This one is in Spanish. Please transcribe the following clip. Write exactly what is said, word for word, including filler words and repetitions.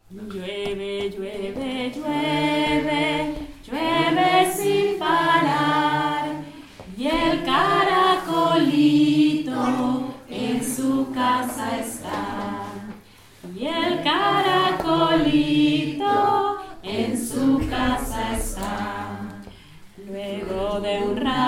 Llueve, llueve, llueve, llueve sin parar, y el caracolito en su casa está, y el caracolito en su casa está. Luego de un rato